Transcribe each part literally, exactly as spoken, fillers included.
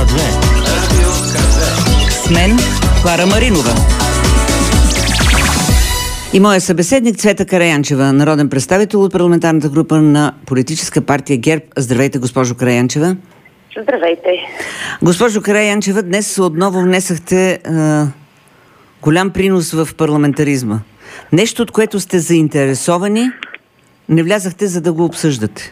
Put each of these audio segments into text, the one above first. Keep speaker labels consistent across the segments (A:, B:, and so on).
A: две. Радио К две.
B: С мен Клара Маринова. И моя събеседник Цвета Караянчева, народен представител от парламентарната група на политическа партия ГЕРБ. Здравейте, госпожо Караянчева.
C: Здравейте.
B: Госпожо Караянчева, днес отново внесахте е, голям принос в парламентаризма. Нещо, от което сте заинтересовани, не влязахте, за да го обсъждате.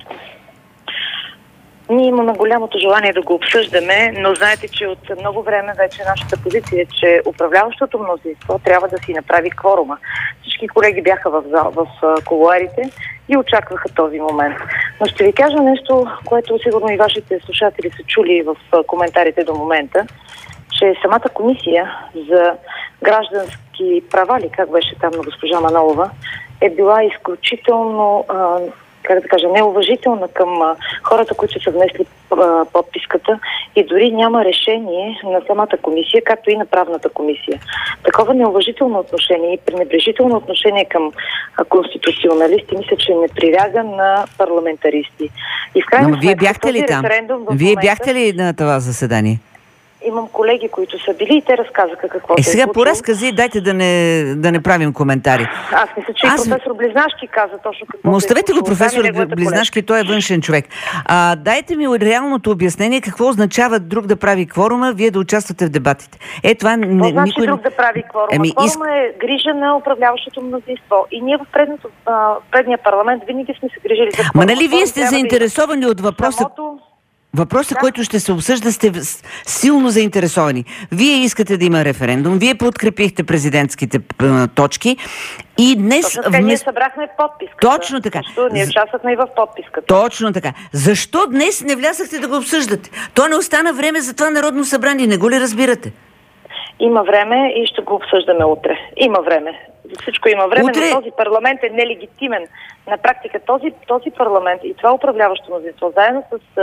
C: Ние имаме голямото желание да го обсъждаме, но знаете, че от много време вече нашата позиция е, че управляващото мнозинство трябва да си направи кворума. Всички колеги бяха в, зал, в кулоарите и очакваха този момент. Но ще ви кажа нещо, което сигурно и вашите слушатели са чули в коментарите до момента, че самата комисия за граждански права, ли как беше там на госпожа Манолова, е била изключително... А, как да кажа, неуважителна към а, хората, които са внесли а, подписката и дори няма решение на самата комисия, както и на правната комисия. Такова неуважително отношение и пренебрежително отношение към а, конституционалисти, мисля, че не приляга на парламентаристи. И в крайна
B: Но
C: сметка,
B: вие бяхте ли там? Вие
C: момента,
B: бяхте ли на това заседание?
C: Имам колеги, които са били и те разказаха какво
B: е,
C: се е
B: сега
C: случило.
B: по разкази, дайте да не, да не правим коментари.
C: Аз мисля, че
B: Аз...
C: и професор Близнашки каза точно какво
B: Но
C: се е
B: оставете го,
C: случило.
B: професор Близнашки, той е външен човек. А, дайте ми реалното обяснение какво означава друг да прави кворума, вие да участвате в дебатите. Е, това не,
C: Какво значи
B: никой...
C: друг да прави кворума?
B: Еми,
C: Кворума
B: иск...
C: е грижа на управляващото мнозинство. И ние в предното, а, предния парламент винаги сме се грижили за кворума.
B: Ма нали вие сте заинтересовани от въпроса...
C: Самото...
B: Въпросът,
C: да.
B: който ще се обсъжда, сте силно заинтересовани. Вие искате да има референдум, вие подкрепихте президентските точки и днес...
C: Точно така,
B: вмес...
C: ние събрахме подписката.
B: Точно така.
C: Защо? Ние участвахме и в подписката.
B: Точно така. Защо днес не влязахте да го обсъждате? То не остана време за това Народно събрание, не го ли разбирате?
C: Има време и ще го обсъждаме утре. Има време. За всичко има време,
B: утре...
C: но този парламент е нелегитимен. На практика този, този парламент и това управляващо мнозинство, заедно с...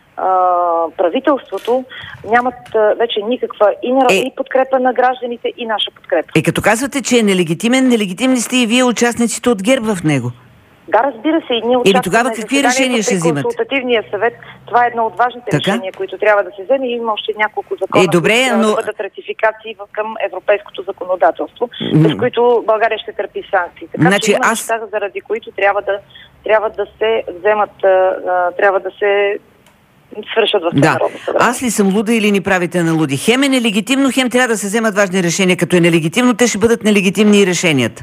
C: Uh, правителството нямат uh, вече никаква и, на...
B: е,
C: и подкрепа на гражданите, и наша подкрепа.
B: Е, като казвате, че е нелегитимен, нелегитимни сте и вие участниците от ГЕРБ в него.
C: Да, разбира се, и ние очакваме...
B: Или тогава какви решения ще взимат?
C: Консултативния съвет, това е едно от важните
B: така?
C: решения, които трябва да се вземе, и има още няколко закона,
B: е, добре,
C: които
B: но...
C: да бъдат ратификации към европейското законодателство, mm. с които България ще търпи санкции. Така
B: значи,
C: че има
B: аз...
C: неща, заради които трябва да, трябва да се вземат, трябва да се свършат в
B: да.
C: Народно събрание.
B: Аз ли съм луда или ни правите на луди? Хем е нелегитимно, хем трябва да се вземат важни решения. Като е нелегитимно, те ще бъдат нелегитимни и решенията.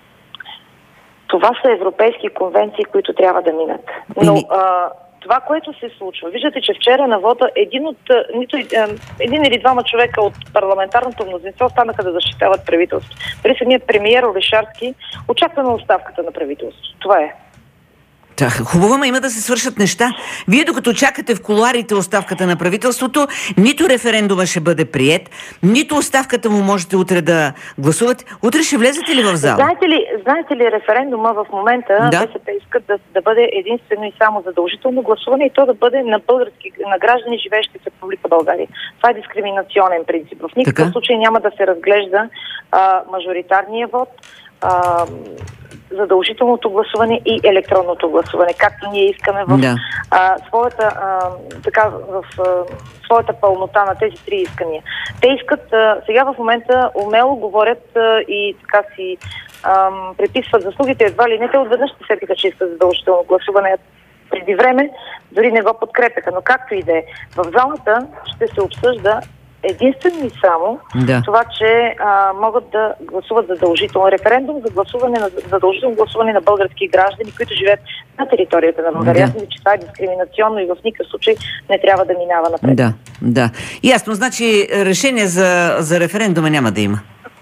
C: Това са европейски конвенции, които трябва да минат. Но
B: Еми...
C: а, това, което се случва, виждате, че вчера на вода един от нито, един или двама човека от парламентарното мнозинство останаха да защитават правителството. При самия премиер Орешарски очакваме оставката на правителството. Това е.
B: Да, хубаво, ма има да се свършат неща. Вие докато чакате в кулоарите оставката на правителството, нито референдума ще бъде приет, нито оставката му можете утре да гласувате. Утре ще влезете ли в зала?
C: Знаете ли, знаете ли референдума в момента,
B: да?
C: БСП искат да, да бъде единствено и само задължително гласуване и то да бъде на български, на граждани, живеещи в Република България. Това е дискриминационен принцип. В никакъв така? случай няма да се разглежда а, мажоритарния вод, а, задължителното гласуване и електронното гласуване, както ние искаме в
B: да.
C: а, своята а, така в а, своята пълнота на тези три искания. Те искат а, сега в момента умело говорят а, и така си а, приписват заслугите, едва ли не, те отведнъж се сетиха, че искат задължително гласуване. Преди време дори не го подкрепяха, но както и да е. В залата ще се обсъжда единствено и само
B: да.
C: това, че а, могат да гласуват задължително референдум за гласуване на задължително гласуване на български граждани, които живеят на територията на България. Аз мисля, че това е дискриминационно и в никакъв случай не трябва да минава напред.
B: Да, да. Ясно, значи решение за, за референдума няма да има.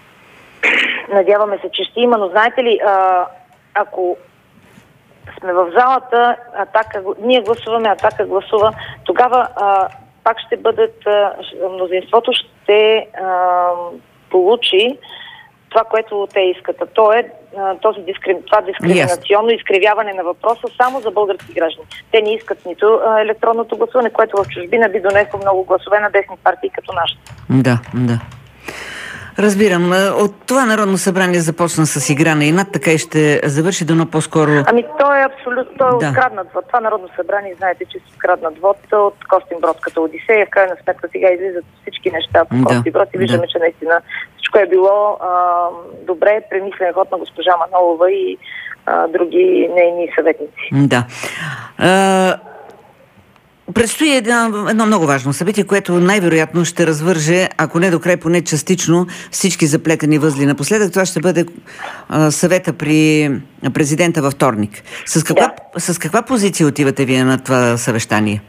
C: Надяваме се, че ще има, но знаете ли, а, ако сме в залата, Атака, ние гласуваме, Атака гласува, тогава а, пак ще бъдат, мнозинството ще а, получи това, което те искат. А то е този дискрим, това дискриминационно изкривяване на въпроса само за български граждани. Те не искат нито а, електронното гласуване, което в чужбина би донесло много гласове на десни партии като нашата.
B: Да, да. Разбирам. От това Народно събрание започна с игра на инат, така и ще завърши дано по-скоро...
C: Ами то е абсолютно, то е
B: Да.
C: откраднат вод. Това Народно събрание, знаете, че се откраднат вод от Костинбродската Одисея. В крайна сметка сега излизат всички неща по
B: Да.
C: Костинброд и виждаме,
B: Да.
C: че наистина всичко е било а, добре премислен ход на госпожа Манолова и а, други нейни съветници.
B: Да. А, предстои едно, едно много важно събитие, което най-вероятно ще развърже, ако не до край, поне частично, всички заплетени възли. Напоследък това ще бъде а, съвета при президента във вторник. С каква,
C: Да.
B: с каква позиция отивате вие на това съвещание?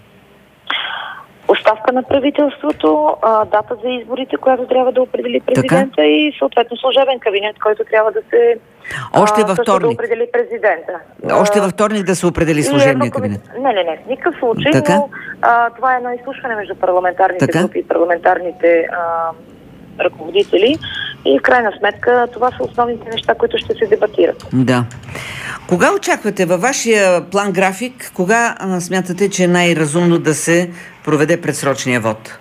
C: Оставка на правителството, а, дата за изборите, която трябва да определи президента
B: Така.
C: и съответно служебен кабинет, който трябва да се
B: Още
C: а,
B: във
C: също да
B: вторник.
C: определи президента.
B: Още
C: А,
B: във вторник да се определи
C: и
B: служебния
C: едно
B: кабинет.
C: коми- Не, не, не, в никакъв случай,
B: Така.
C: но а, това е едно изслушване между парламентарните
B: Така.
C: групи и парламентарните а, ръководители и в крайна сметка това са основните неща, които ще се дебатират.
B: Да. Кога очаквате във вашия план график, кога а, смятате, че е най-разумно да се проведе предсрочния вод?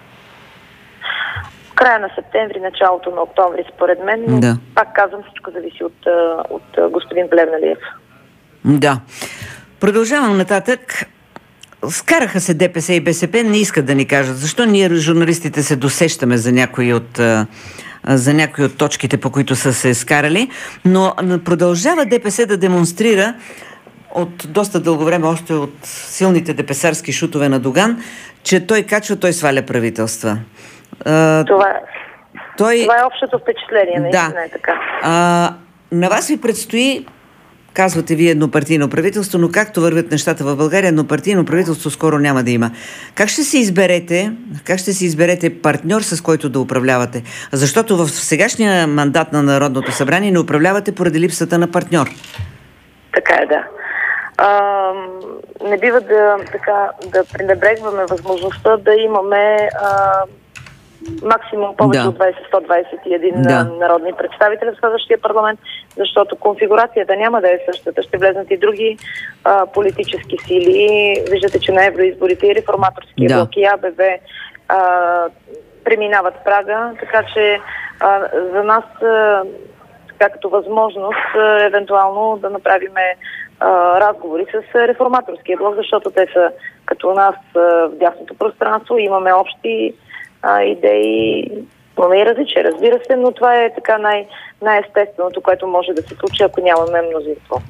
C: В края на септември, началото на октомври, според мен, но
B: Да.
C: пак казвам, всичко зависи от, а, от а, господин Плевнелиев.
B: Да. Продължавам нататък. Скараха се ДПС и БСП, не искат да ни кажат. Защо ние, журналистите, се досещаме за някои от, а, за някои от точките, по които са се скарали, но продължава ДПС да демонстрира от доста дълго време, още от силните депесарски шутове на Доган, че той качва, той сваля правителства. А,
C: Това, е-
B: той...
C: това е общото впечатление, наистина
B: Да.
C: е така.
B: А, на вас ви предстои, казвате вие, еднопартийно правителство, но както вървят нещата в България, еднопартийно правителство скоро няма да има. Как ще се изберете, как ще се изберете партньор, с който да управлявате? Защото в сегашния мандат на Народното събрание не управлявате поради липсата на партньор.
C: Така е, да. А, не бива да, така, да пренебрегваме възможността да имаме а, максимум повече
B: Да.
C: от двайсет сто двайсет и един
B: Да.
C: народни представители в следващия парламент, защото конфигурацията няма да е същата. Ще влезнат и други а, политически сили. Виждате, че на евроизборите и реформаторския
B: Да.
C: блок и АБВ а, преминават прага, така че а, за нас а, така като възможност а, евентуално да направиме а, разговори с реформаторския блок, защото те са като нас а, в дясното пространство, имаме общи а, идеи, имаме и различия, разбира се, но това е така най- най-естественото, което може да се случи, ако нямаме мнозинство.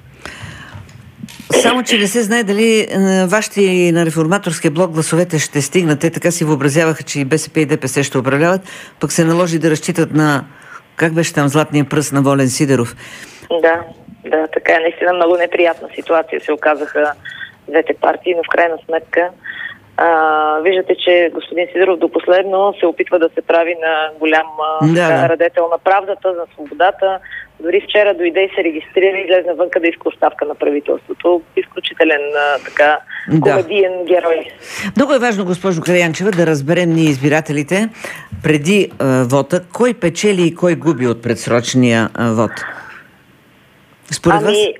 B: Само, че не се знае дали е, вашите и на реформаторския блок гласовете ще стигнат. Те така си въобразяваха, че и БСП и ДПС ще управляват, пък се наложи да разчитат на, как беше там, златния пръст на Волен Сидеров.
C: Да, да, така е. Наистина много неприятна ситуация се оказаха двете партии, но в крайна сметка а, виждате, че господин Сидеров до последно се опитва да се прави на голям а,
B: Да,
C: така,
B: да.
C: радетел на правдата, на свободата. Дори вчера дойде и се регистрира и излезе вънка да иска оставка на правителството. Изключителен а, така
B: Да.
C: комедиен герой.
B: Много е важно, госпожо Караянчева, да разберем ние избирателите преди е, вота, кой печели и кой губи от предсрочния е, вод. Според вас?
C: Ами,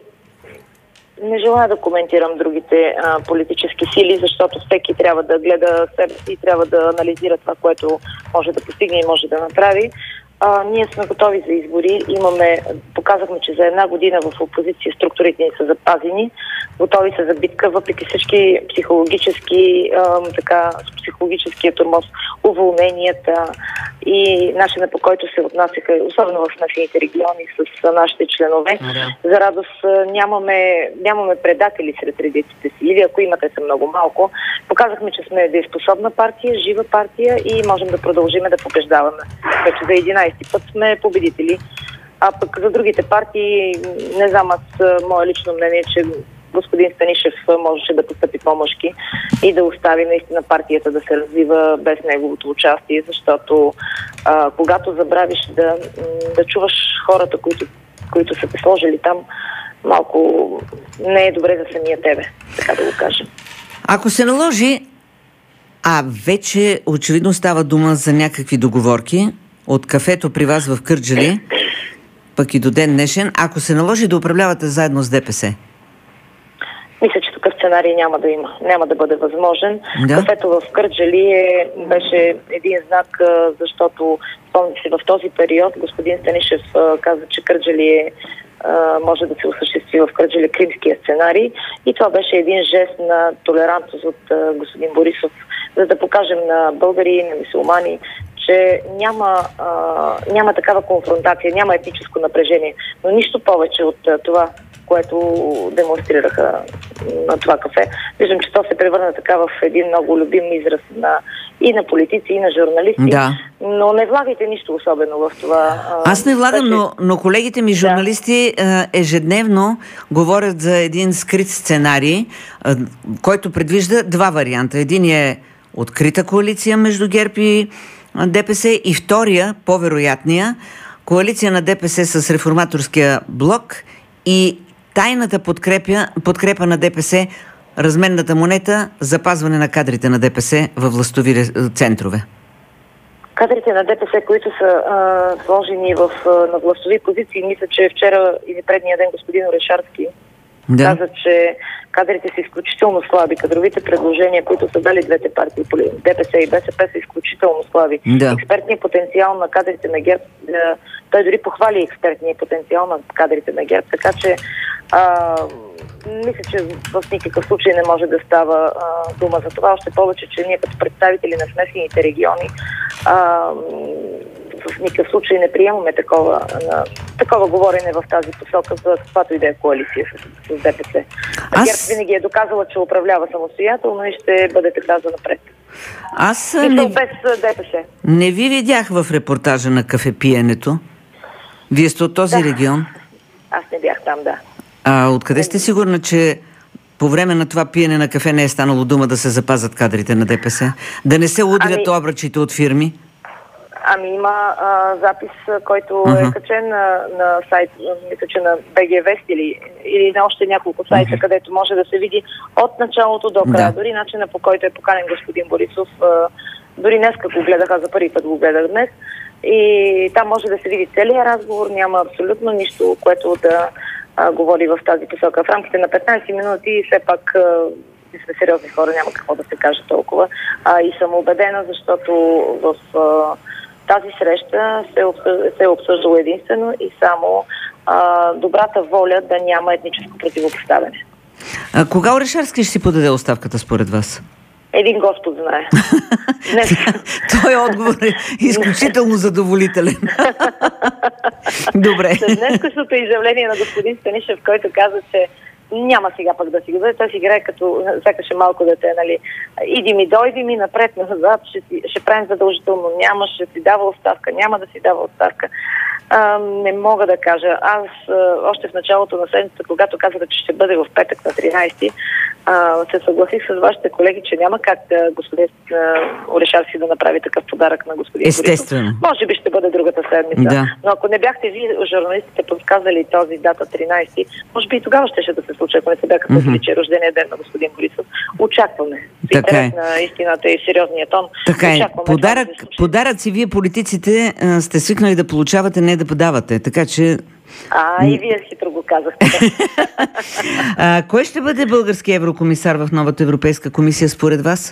C: не желая да коментирам другите а, политически сили, защото всеки трябва да гледа себе си и трябва да анализира това, което може да постигне и може да направи. А, ние сме готови за избори. Имаме, показахме, че за една година в опозиция структурите ни са запазени. Готови са за битка, въпреки всички психологически, а, така, психологическия тормоз, уволненията и начина, по който се отнасяха, особено в смесените региони с а, нашите членове.
B: Да.
C: За радост а, нямаме, нямаме предатели сред редиците си, или ако имате са много малко. Показахме, че сме дееспособна партия, жива партия и можем да продължим да побеждаваме. Вече за единайсети път сме победители. А пък за другите партии, не знам, аз мое лично мнение, че господин Станишев можеше да постъпи по-мъжки и да остави наистина партията да се развива без неговото участие, защото а, когато забравиш да, да чуваш хората, които, които са те сложили там, малко не е добре за самия тебе, така да го кажем.
B: Ако се наложи, а вече очевидно става дума за някакви договорки от кафето при вас в Кърджали, пък и до ден днешен, ако се наложи да управлявате заедно с ДПС?
C: Мисля, че такъв сценарий няма да има. Няма да бъде възможен.
B: Да.
C: Кафето в Кърджали е, беше един знак, защото спомните си в този период господин Станишев каза, че Кърджали е може да се осъществи в Кърджали кримския сценарий. И това беше един жест на толерантност от господин Борисов, за да покажем на българи, на мюсюлмани, че няма, а, няма такава конфронтация, няма етническо напрежение. Но нищо повече от а, това, което демонстрираха на това кафе. Виждам, че то се превърна така в един много любим израз на, и на политици, и на журналисти.
B: Да.
C: Но не влагайте нищо особено в това.
B: Аз не влагам,
C: Значи...
B: но, но колегите ми журналисти да. ежедневно говорят за един скрит сценарий, който предвижда два варианта. Един е открита коалиция между ГЕРБ и ДПС и втория, по-вероятния, коалиция на ДПС с реформаторския блок и тайната подкрепя, подкрепа на ДПС, разменната монета, запазване на кадрите на ДПС във властови центрове.
C: Кадрите на ДПС, които са а, сложени в, а, на властови позиции, мисля, че вчера или предния ден господин Орешарски да. каза, че кадрите са изключително слаби. Кадровите предложения, които са дали двете партии, ДПС и БСП, са изключително слаби. Да. Експертният потенциал на кадрите на ГЕРБ, да, той дори похвали експертния потенциал на кадрите на ГЕРБ, така че а, мисля, че в никакъв случай не може да става а, дума за това. Още повече, че ние като представители на смесените региони а, в никакъв случай не приемаме такова, на, такова говорене в тази посока за каквато и да е коалиция с, с ДПС. Аз... ГЕРБ винаги е доказала, че управлява самостоятелно и ще бъде така за напред.
B: Аз
C: и
B: не...
C: без ДПС.
B: Не ви видях в репортажа на кафепиенето. Вие сте от този да. регион?
C: Аз не бях там, да.
B: А откъде сте сигурна, че по време на това пиене на кафе не е станало дума да се запазят кадрите на ДПС? Да не се удрят ами... обръчите от фирми?
C: Ами има а, запис, който uh-huh. е качен на, на сайт, мисля, че на би джи Вест или, или на още няколко сайта, uh-huh. където може да се види от началото до края. Да. Дори начина, по който е поканен господин Борисов, а, дори днеска го гледах, аз за първи път го гледах днес. И там може да се види целият разговор, няма абсолютно нищо, което да а, говори в тази посока. В рамките на петнайсет минути все пак а, сме сериозни хора, няма какво да се каже толкова. А, и съм убедена, защото в а, тази среща се, обсъжда, се е обсъждало единствено и само а, добрата воля да няма етническо противопоставяне.
B: А кога Орешарски ще си подаде оставката според вас?
C: Един Господ знае. Днес...
B: Той отговор е изключително задоволителен. Добре.
C: С днескашното изявление на господин Станишев, който каза, че няма сега пък да си го даде, той си играе като сякаше малко дете, нали. Иди ми, дойди ми, напред, назад, ще, си, ще правим задължително, няма, ще си дава оставка, няма да си дава оставка. А, не мога да кажа. Аз а, още в началото на седмицата, когато казах, че ще бъде в петък на тринайсети, а, се съгласих с вашите колеги, че няма как да господин Орешарски да направи такъв подарък на господин Борисов.
B: Естествено.
C: Може би ще бъде другата седмица.
B: Да.
C: Но ако не бяхте ви, журналистите, подсказали този дата тринайсети, може би и тогава ще да се случи, ако не се бяха казали, mm-hmm. че е рождения ден на господин Борисов. Очакваме. В интерес на истината и сериозния тон.
B: Така е. Подарък, подаръци вие, политиците, сте свикнали да получавате, не да подавате. Така че...
C: А, и вие хитро го казахте.
B: а, кой ще бъде български еврокомисар в новата Европейска комисия според вас?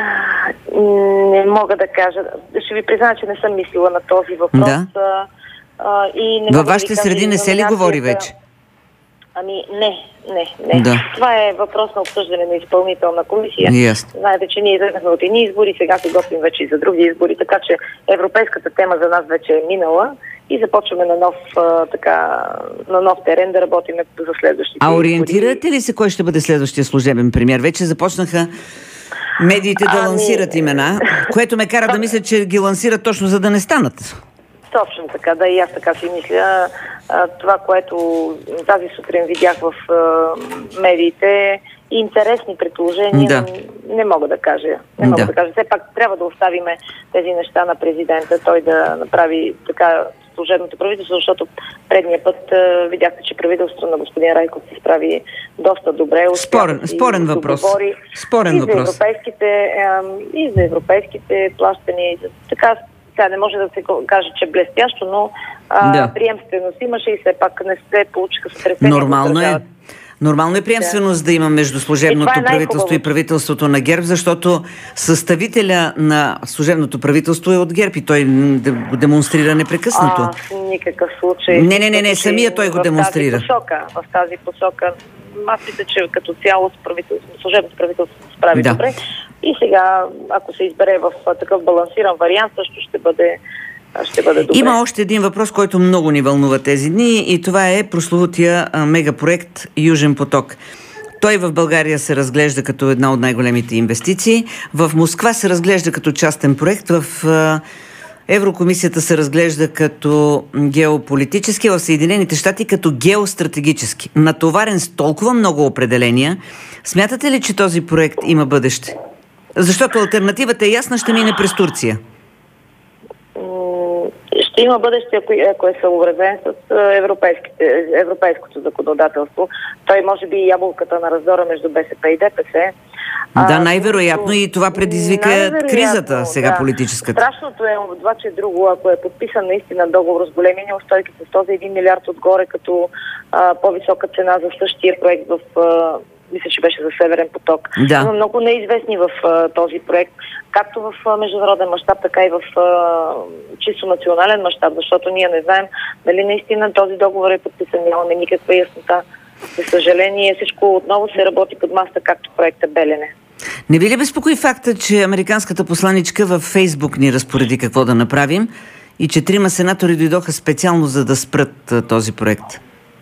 C: Не мога да кажа. Ще ви призная, че не съм мислила на този въпрос.
B: Да.
C: А, и не
B: Във вашите да среди не се ли говори вече?
C: Ами не, не, не.
B: Да.
C: Това е въпрос на обсъждане на изпълнителна комисия.
B: Yes.
C: Знаете, че ние излезахме от едни избори, сега се готвим вече и за други избори, така че европейската тема за нас вече е минала и започваме на нов, а, така, на нов терен да работим за следващите
B: А
C: избори.
B: ориентирате ли се кой ще бъде следващия служебен премиер? Вече започнаха медиите да ами... лансират имена, което ме кара да мисля, че ги лансират точно за да не станат.
C: Точно така, да, и аз така си мисля. А, това, което тази сутрин видях в а, медиите, интересни предположения,
B: да.
C: не, не мога да кажа. Не мога
B: да.
C: да кажа. Все пак трябва да оставиме тези неща на президента, той да направи така служебното правителство, защото предния път а, видяхте, че правителството на господин Райков се справи доста добре.
B: Спорен, спорен въпрос. Спорен
C: и
B: въпрос.
C: За европейските, а, и за европейските плащания, и за така. Сега не може да се каже, че блестящо, но а, да. приемственост имаше и все пак не се получиха сътресения.
B: Нормално е. Нормално е приемственост да, да има между служебното
C: е
B: правителство и правителството на ГЕРБ, защото съставителя на служебното правителство е от ГЕРБ и той го демонстрира непрекъснато.
C: А, в никакъв случай.
B: Не, не, не, не, самия той го демонстрира.
C: В тази посока, в тази посока аз мисля, че като цяло правителство, служебното правителство се справи да. добре. И сега, ако се избере в такъв балансиран вариант, също ще бъде ще бъде добре.
B: Има още един въпрос, който много ни вълнува тези дни и това е прословутия мегапроект Южен поток. Той в България се разглежда като една от най-големите инвестиции. В Москва се разглежда като частен проект. В Еврокомисията се разглежда като геополитически, в Съединените щати като геостратегически. Натоварен с толкова много определения, смятате ли, че този проект има бъдеще? Защото алтернативата е ясна, ще мине през Турция.
C: Ще има бъдеще, ако, ако е съобразен с европейското законодателство. Той може би и ябълката на раздора между БСП и ДПС.
B: Да, най-вероятно и това предизвика кризата сега да. политическата.
C: Страшното е обаче друго, ако е подписан наистина договор с големи неустойки с този един милиард отгоре, като а, по-висока цена за същия проект в... А, мисля, че беше за Северен поток.
B: Да.
C: Има много неизвестни в а, този проект, както в а, международен мащаб, така и в а, чисто национален мащаб, защото ние не знаем дали наистина този договор е подписан, нямаме никаква яснота. За съжаление, всичко отново се работи под маста, както проекта Белене.
B: Не ви ли безпокои факта, че американската посланичка във Фейсбук ни разпореди какво да направим и че трима сенатори дойдоха специално за да спрат а, този проект?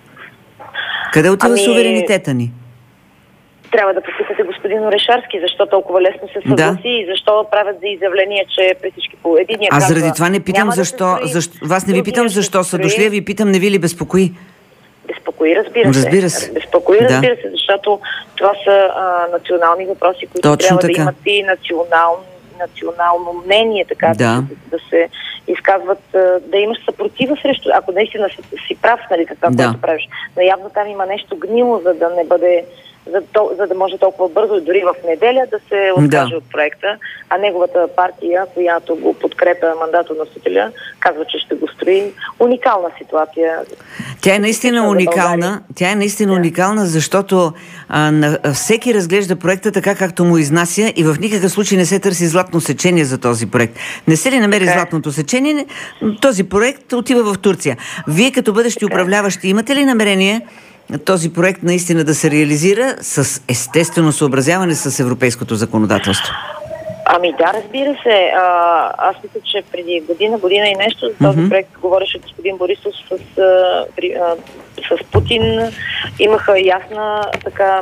B: Къде отива ами... суверенитета ни?
C: Трябва да попитате господин Орешарски, защо толкова лесно се съгласи да. и защо правят за изявление, че при всички по единия
B: Аз
C: казва...
B: заради това не питам защо,
C: да
B: защо... Вас не ви питам защо са дошли, а ви питам не ви ли безпокои?
C: Безпокои, разбира се.
B: Разбира се.
C: Безпокои,
B: да.
C: разбира се, защото това са а, национални въпроси, които
B: Точно
C: трябва
B: така.
C: да имат и национално, национално мнение, така
B: да.
C: да, да се изказват, да имаш съпротива срещу, ако наистина си, си прав, нали, това, да. което правиш. Но явно там има нещо гнило, за да не бъде За, то, за да може толкова бързо, дори в неделя, да се откаже да. от проекта, а неговата партия, която го подкрепя мандатоносителя, казва, че ще го строи. Уникална ситуация.
B: Тя е наистина уникална, тя е наистина да. уникална, защото а, на, всеки разглежда проекта така, както му изнася и в никакъв случай не се търси златно сечение за този проект. Не се ли намери okay. златното сечение, този проект отива в Турция. Вие като бъдещи okay. управляващи имате ли намерение този проект наистина да се реализира с естествено съобразяване с европейското законодателство?
C: Ами да, разбира се. А, аз мисля, че преди година, година и нещо за този mm-hmm. проект говореше господин Борисов с, а, при, а, с Путин. Имаха ясна така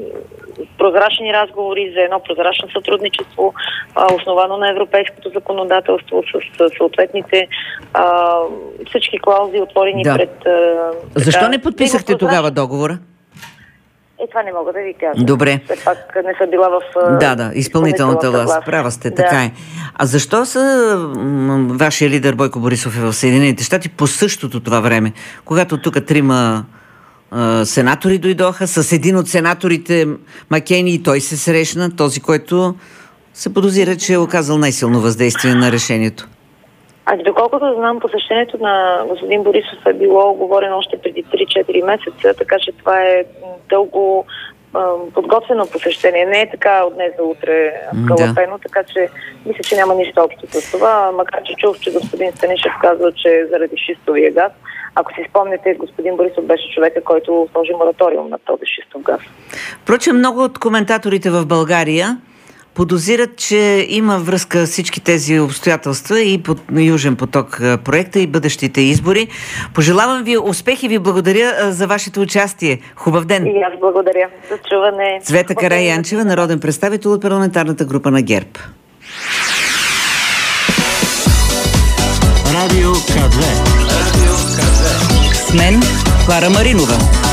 C: прозрачни разговори за едно прозрачно сътрудничество, а, основано на европейското законодателство с, с съответните а, всички клаузи отворени да. пред... А,
B: Защо
C: така,
B: не подписахте тогава договора?
C: Е, това не мога да ви кажа.
B: Добре.
C: Все пак не съм била в...
B: Да, да, изпълнителната власт. Права сте, да. така е. А защо са м- вашия лидер Бойко Борисов е в Съединените щати по същото това време, когато тук трима а, сенатори дойдоха, с един от сенаторите Маккейни и той се срещна, този, който се подозира, че е оказал най-силно въздействие на решението?
C: А доколкото знам, посещението на господин Борисов е било оговорено още преди три-четири месеца, така че това е дълго е, подготвено посещение. Не е така от днес за утре скалъпено, да. така че мисля, че няма нищо общо с това, макар че чух, че господин Станишев казва, че заради шистовия газ. Ако си спомняте, господин Борисов беше човека, който сложи мораториум на този шистов газ.
B: Впрочем, много от коментаторите в България подозират, че има връзка всички тези обстоятелства и под Южен поток проекта и бъдещите избори. Пожелавам ви успех и ви благодаря за вашето участие. Хубав ден!
C: И аз благодаря. За чуване.
B: Цвета Караянчева, народен представител от парламентарната група на ГЕРБ.
A: Радио К две. Радио К две.
B: С мен Клара Маринова.